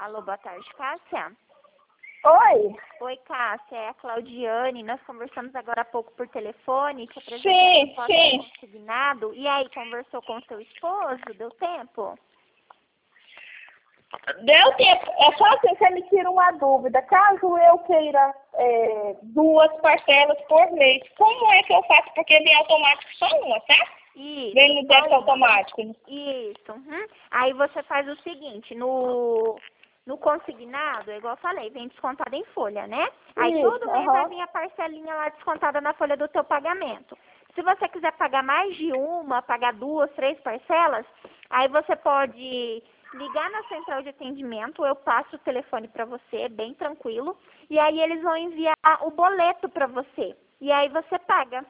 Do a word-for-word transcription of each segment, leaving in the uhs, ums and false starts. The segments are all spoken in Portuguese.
Alô, boa tarde, Cássia. Oi? Oi, Cássia, é a Claudiane. Nós conversamos agora há pouco por telefone, te apresentei Sim, a proposta sim. consignado. E aí, conversou com seu esposo? Deu tempo? Deu tempo. É só assim, você me tira uma dúvida. Caso eu queira é, duas parcelas por mês, como é que eu faço? Porque vem automático só uma, tá? Isso. Vem no débito só uma. automático. Isso. Uhum. Aí você faz o seguinte, no, no consignado, igual eu falei, vem descontado em folha, né? Aí Isso, todo mês vai aham. vir a parcelinha lá descontada na folha do teu pagamento. Se você quiser pagar mais de uma, pagar duas, três parcelas, aí você pode ligar na central de atendimento, eu passo o telefone para você, é bem tranquilo, e aí eles vão enviar o boleto para você. E aí você paga.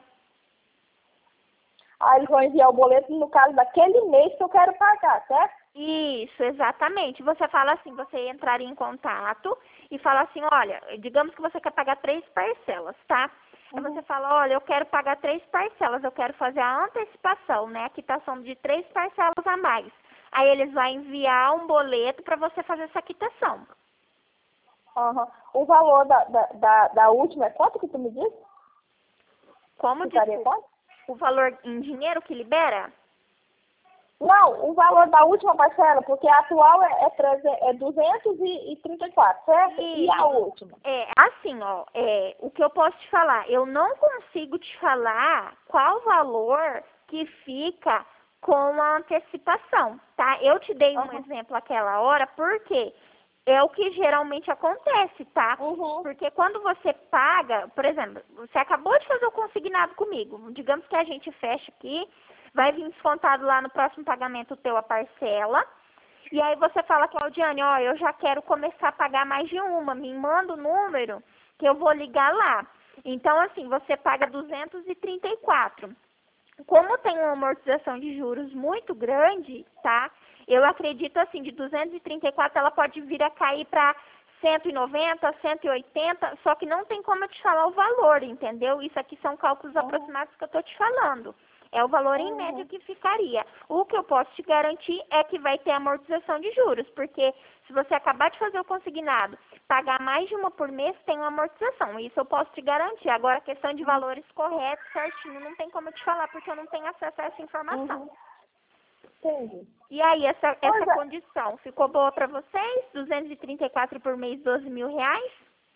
Aí eles vão enviar o boleto no caso daquele mês que eu quero pagar, certo? Isso, exatamente. Você fala assim, você entraria em contato e fala assim, olha, digamos que você quer pagar três parcelas, tá? Aí Uhum. você fala, olha, eu quero pagar três parcelas, eu quero fazer a antecipação, né? A quitação de três parcelas a mais. Aí eles vão enviar um boleto para você fazer essa quitação. Aham. O valor da, da, da, da última é quanto que tu me disse? Como Ficaria desculpa, quanto? o valor em dinheiro que libera? Não, o valor da última parcela, porque a atual é, é, treze- é duzentos e trinta e quatro, certo? E a Isso. última? É, assim, ó, é, o que eu posso te falar, eu não consigo te falar qual valor que fica com a antecipação, tá? Eu te dei um Aham. exemplo aquela hora, porque é o que geralmente acontece, tá? Uhum. Porque quando você paga, por exemplo, você acabou de fazer o consignado comigo, digamos que a gente fecha aqui, vai vir descontado lá no próximo pagamento teu a parcela, e aí você fala, Claudiane, ó, eu já quero começar a pagar mais de uma, me manda o número que eu vou ligar lá. Então, assim, você paga duzentos e trinta e quatro. Como tem uma amortização de juros muito grande, tá? Eu acredito, assim, de duzentos e trinta e quatro ela pode vir a cair para cento e noventa, cento e oitenta, só que não tem como eu te falar o valor, entendeu? Isso aqui são cálculos Uhum. aproximados que eu tô te falando. É o valor em média Uhum. que ficaria. O que eu posso te garantir é que vai ter amortização de juros, porque se você acabar de fazer o consignado, pagar mais de uma por mês, tem uma amortização. Isso eu posso te garantir. Agora, a questão de valores corretos, certinho, não tem como eu te falar, porque eu não tenho acesso a essa informação. Uhum. Entendi. E aí, essa, Pois essa é. condição ficou boa para vocês? duzentos e trinta e quatro por mês, doze mil reais?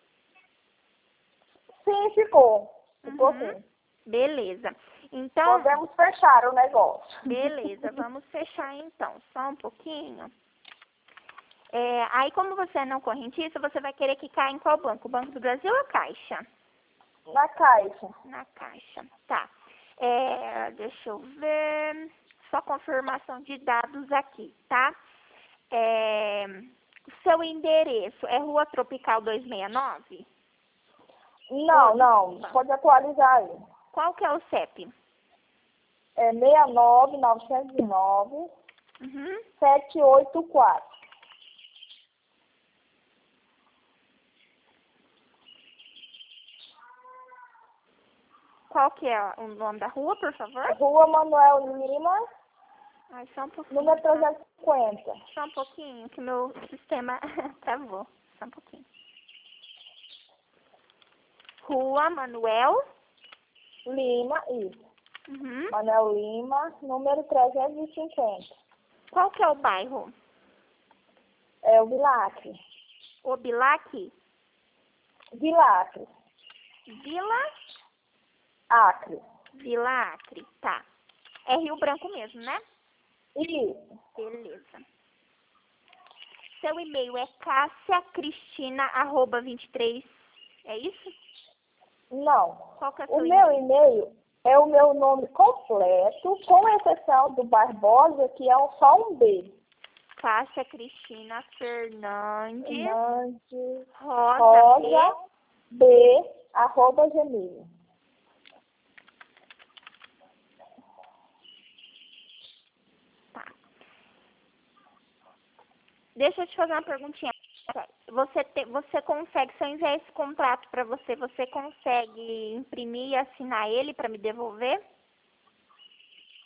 Sim, ficou. Ficou Uhum. sim. Beleza. Então, Podemos fechar o negócio. beleza, vamos fechar então. Só um pouquinho. É, aí, como você é não correntista, você vai querer que caia em qual banco? O Banco do Brasil ou a Caixa? Na caixa. Na Caixa. Tá. É, deixa eu ver. Só confirmação de dados aqui, tá? É, o seu endereço é Rua Tropical duzentos e sessenta e nove? Não, Ô, não. desculpa. Pode atualizar aí. Qual que é o C E P? É seis nove nove zero nove Uhum. sete oito quatro. Qual que é o nome da rua, por favor? Rua Manuel Lima, Ai, só um pouquinho, número tá? trezentos e cinquenta. Só um pouquinho, que meu sistema travou. Só um pouquinho. Rua Manuel. Lima, isso. Uhum. Manuel Lima, número trezentos e cinquenta. Qual que é o bairro? É o Vilacre. O Bilac? Vilacre. Vila? Acre. Vila Acre, tá. É Rio Branco mesmo, né? Isso. Beleza. Seu e-mail é cassiacristina arroba vinte e três, é isso? Não. Qual que é O seu meu e-mail? e-mail é o meu nome completo, com exceção do Barbosa, que é um- só um B. Cássia Cristina Fernandes Fernandes Rosa, Rosa B, arroba gmail. B. Tá. Deixa eu te fazer uma perguntinha. Você, te, você consegue, se eu enviar esse contrato para você, você consegue imprimir e assinar ele para me devolver?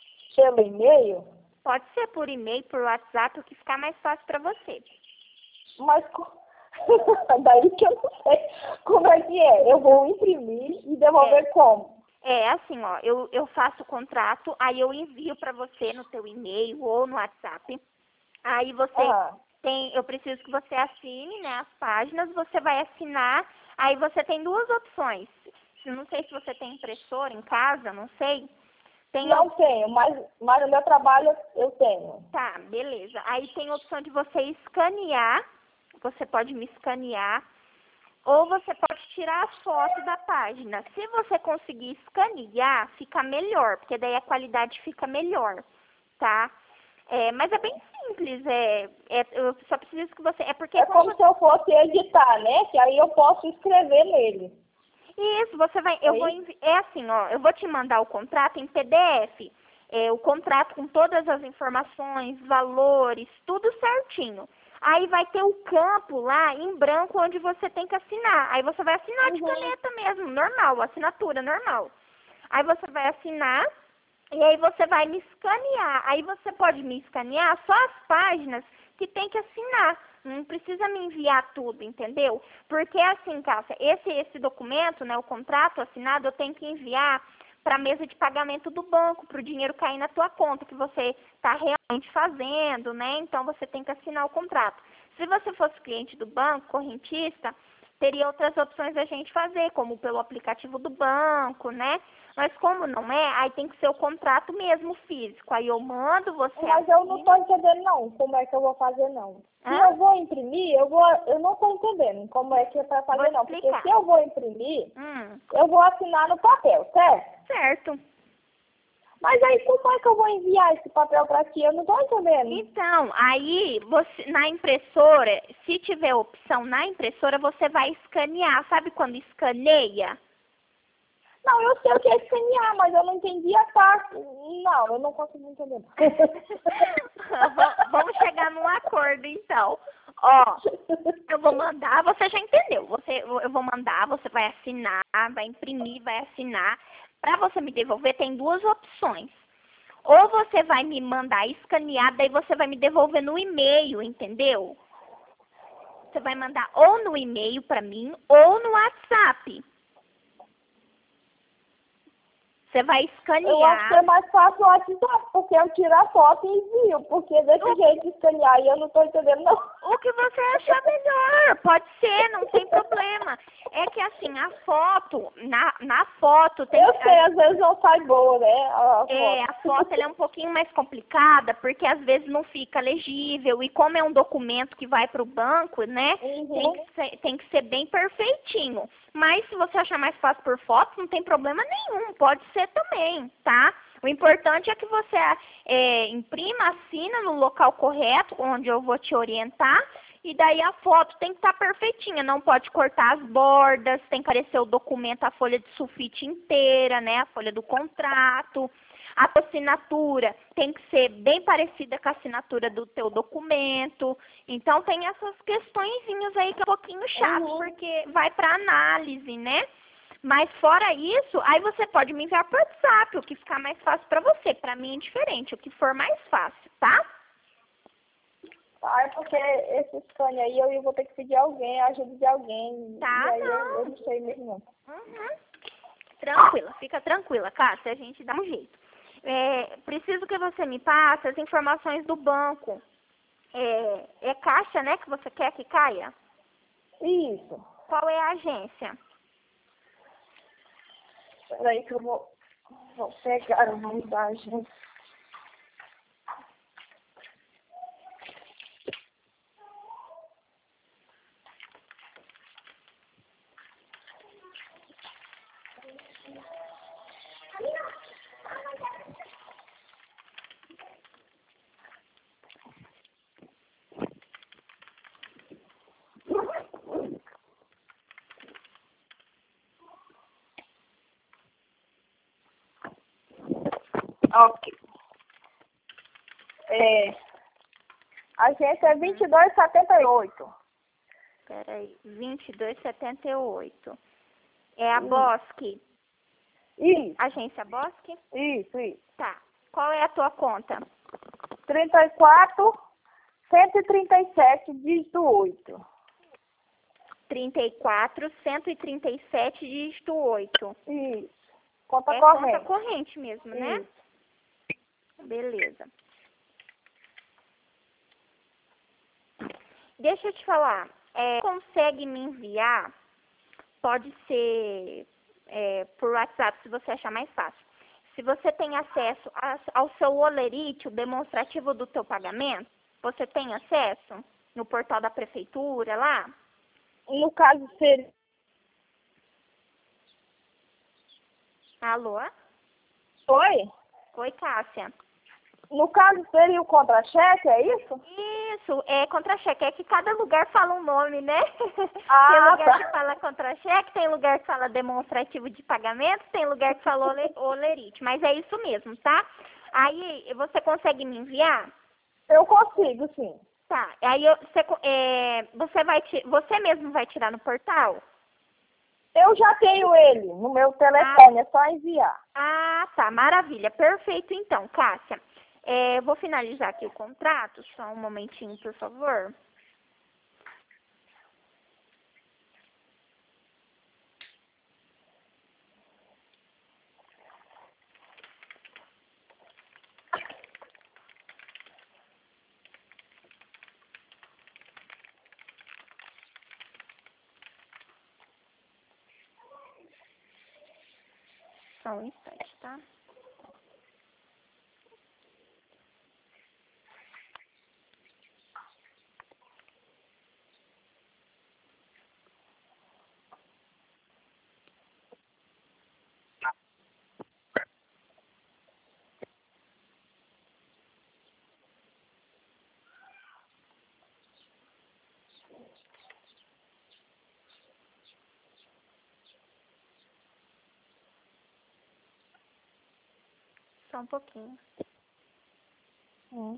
Pelo e-mail? Pode ser por e-mail, por WhatsApp, o que ficar mais fácil para você. Mas co- daí que eu não sei como é que é. Eu vou imprimir e devolver É. como? É assim, ó, eu, eu faço o contrato, aí eu envio para você no teu e-mail ou no WhatsApp. Aí você Ah, tem, eu preciso que você assine, né, as páginas, você vai assinar, aí você tem duas opções. Eu não sei se você tem impressora em casa, não sei. Tem a não tenho, mas, mas no meu trabalho eu tenho. Tá, beleza. Aí tem a opção de você escanear, você pode me escanear, ou você pode tirar a foto da página. Se você conseguir escanear, fica melhor, porque daí a qualidade fica melhor, tá? É, mas é bem simples, é, é, eu só preciso que você... É porque É quando como você... se eu fosse editar, né? Que aí eu posso escrever nele. Isso, você vai, eu É vou isso? envi... é assim, ó, eu vou te mandar o contrato em P D F, é, o contrato com todas as informações, valores, tudo certinho. Aí vai ter o campo lá em branco onde você tem que assinar. Aí você vai assinar de Uhum. caneta mesmo, normal, assinatura normal. Aí você vai assinar e aí você vai me escanear. Aí você pode me escanear só as páginas que tem que assinar. Não precisa me enviar tudo, entendeu? Porque assim, Cássia, esse, esse documento, né, o contrato assinado, eu tenho que enviar para a mesa de pagamento do banco, para o dinheiro cair na tua conta, que você está realmente fazendo, né? Então você tem que assinar o contrato. Se você fosse cliente do banco, correntista, teria outras opções da gente fazer, como pelo aplicativo do banco, né? Mas como não é, aí tem que ser o contrato mesmo físico. Aí eu mando, você Mas eu não assina. estou entendendo não, como é que eu vou fazer não. Se Hã? eu vou imprimir, eu vou, eu não estou entendendo como é que é para Vou fazer não. Porque explicar. se eu vou imprimir, Hum, eu vou assinar no papel, certo? certo. Mas aí como é que eu vou enviar esse papel para ti? Eu não estou entendendo. Então, aí você na impressora, se tiver opção na impressora, você vai escanear. Sabe quando escaneia? Não, eu sei o que é escanear, mas eu não entendi a parte. Não, eu não consigo entender. Va- Vamos chegar num acordo, então. Ó, eu vou mandar, você já entendeu. Você, eu vou mandar, você vai assinar, vai imprimir, vai assinar. Para você me devolver, tem duas opções. Ou você vai me mandar escanear, daí você vai me devolver no e-mail, entendeu? Você vai mandar ou no e-mail para mim, ou no WhatsApp. Você vai Eu acho que é escanear. mais fácil o WhatsApp, porque eu tiro a foto e envio, porque desse O- jeito de escanear aí eu não estou entendendo não. O que você achar melhor, pode ser, não tem problema. É que assim, a foto, na, na foto tem Eu que- sei, às vezes não sai boa, né? A, a é, a foto. foto ela é um pouquinho mais complicada, porque às vezes não fica legível, e como é um documento que vai para o banco, né, Uhum. tem que, ser, tem que ser bem perfeitinho. Mas se você achar mais fácil por foto, não tem problema nenhum, pode ser também, tá? O importante é que você é, imprima, assina no local correto, onde eu vou te orientar, e daí a foto tem que estar perfeitinha, não pode cortar as bordas, tem que aparecer o documento, a folha de sulfite inteira, né, a folha do contrato. A tua assinatura tem que ser bem parecida com a assinatura do teu documento. Então tem essas questõezinhas aí que é um pouquinho chato, Uhum. porque vai para análise, né? Mas fora isso, aí você pode me enviar por WhatsApp, o que ficar mais fácil para você. Para mim é diferente, o que for mais fácil, tá? Ah, é porque esse scan aí eu, eu vou ter que pedir alguém, a ajuda de alguém. Tá, E aí eu, não. eu não sei mesmo não. Uhum. Tranquila, fica tranquila, Cássia, a gente dá um jeito. É, preciso que você me passe as informações do banco. É, é caixa, né, que você quer que caia? Isso. Qual é a agência? Peraí que eu vou, vou pegar o nome da agência. Ok. É, a agência é vinte e dois setenta e oito. Peraí, vinte e dois setenta e oito. É a Hum. Bosque. Isso, Agência Bosque? isso, isso. Tá. Qual é a tua conta? trinta e quatro, cento e trinta e sete, dígito oito. trinta e quatro, cento e trinta e sete, dígito oito. Isso. Conta É corrente. conta corrente mesmo, né? Isso. Beleza. Deixa eu te falar. É, consegue me enviar? Pode ser é, por WhatsApp, se você achar mais fácil. Se você tem acesso a, ao seu olerite, o demonstrativo do teu pagamento, você tem acesso no portal da prefeitura lá? No caso seria... Alô? Oi? Oi, Cássia. No caso seria o contra-cheque, é isso? Isso, é contra-cheque. É que cada lugar fala um nome, né? Ah, tem lugar tá. que fala contra-cheque, tem lugar que fala demonstrativo de pagamento, tem lugar que fala ole- olerite. Mas é isso mesmo, tá? Aí, você consegue me enviar? Eu consigo, sim. Tá. Aí, eu- você, co- é, você, vai, ti- você mesmo vai tirar no portal? Eu já tenho ele no meu telefone, é só enviar. Ah, tá. Maravilha. Perfeito, então, Cássia. É, vou finalizar aqui o contrato. Só um momentinho, por favor. Só um instante, tá? Só um pouquinho. Hum.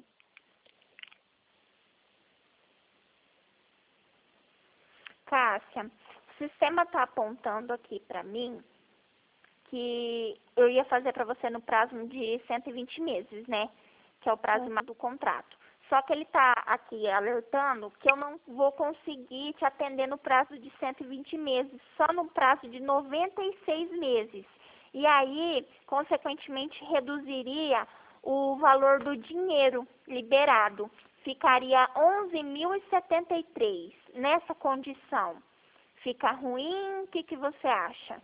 Cássia, o sistema está apontando aqui para mim que eu ia fazer para você no prazo de cento e vinte meses, né? Que é o prazo Hum. do contrato. Só que ele está aqui alertando que eu não vou conseguir te atender no prazo de cento e vinte meses, só no prazo de noventa e seis meses. E aí, consequentemente, reduziria o valor do dinheiro liberado. Ficaria onze mil e setenta e três nessa condição. Fica ruim? O que, que você acha?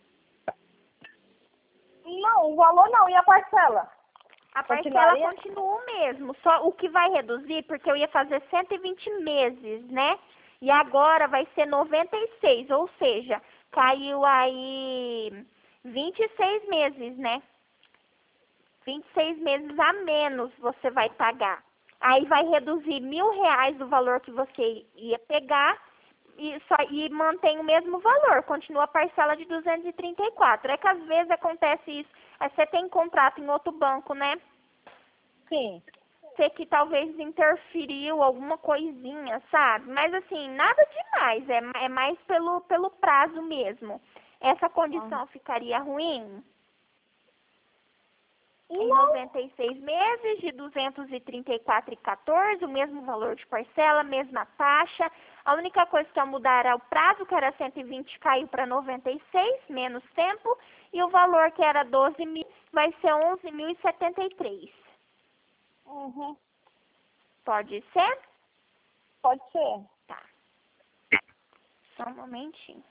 Não, o valor não. E a parcela? A parcela Continuaria? continua o mesmo, só o que vai reduzir, porque eu ia fazer cento e vinte meses, né? E agora vai ser noventa e seis, ou seja, caiu aí vinte e seis meses, né? vinte e seis meses a menos você vai pagar. Aí vai reduzir mil reais do valor que você ia pegar e, só, e mantém o mesmo valor, continua a parcela de duzentos e trinta e quatro. É que às vezes acontece isso, aí você tem contrato em outro banco, né? Sim. Sei que talvez interferiu alguma coisinha, sabe? Mas assim, nada demais, é, é mais pelo, pelo prazo mesmo. Essa condição ficaria ruim? Em Não. noventa e seis meses, de duzentos e trinta e quatro reais e quatorze centavos, o mesmo valor de parcela, mesma taxa. A única coisa que ia mudar era o prazo, que era cento e vinte, caiu para noventa e seis, menos tempo. E o valor, que era doze mil, vai ser onze mil e setenta e três. Uhum. Pode ser? Pode ser. Tá. Só um momentinho.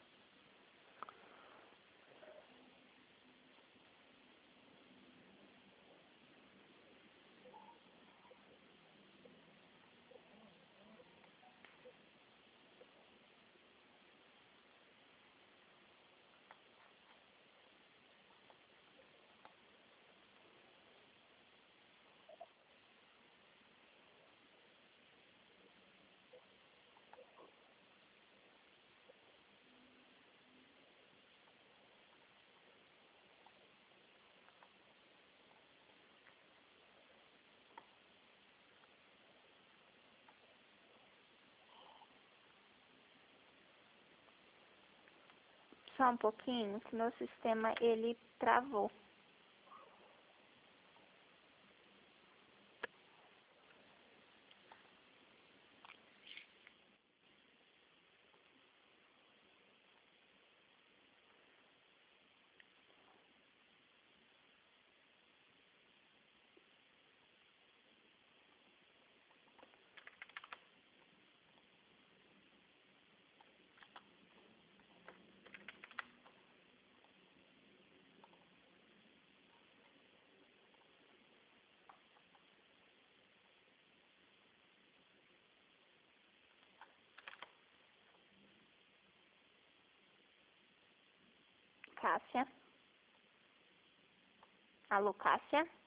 Só um pouquinho, que meu sistema, ele travou. Cássia. Alô, Cássia?